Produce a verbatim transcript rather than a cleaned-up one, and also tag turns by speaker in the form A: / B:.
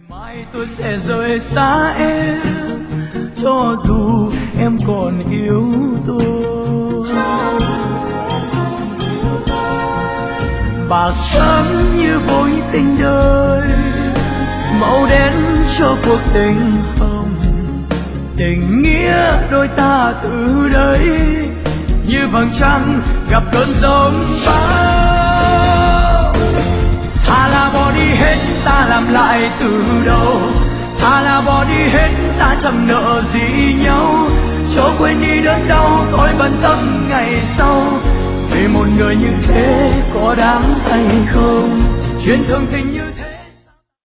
A: mai tôi sẽ rời xa em, cho dù em còn yêu tôi. Bạc trắng như vội tình đời, màu đen cho cuộc tình hồng. Tình nghĩa đôi ta từ đây như vầng trăng gặp cơn giông bão. Thà là bỏ đi hết ta làm lại từ đầu, thà là bỏ đi hết ta chẳng nợ gì nhau. Cho quên đi đớn đau tôi bận tâm ngày sau, vì một người như thế có đáng hay không. Chuyện thường tình như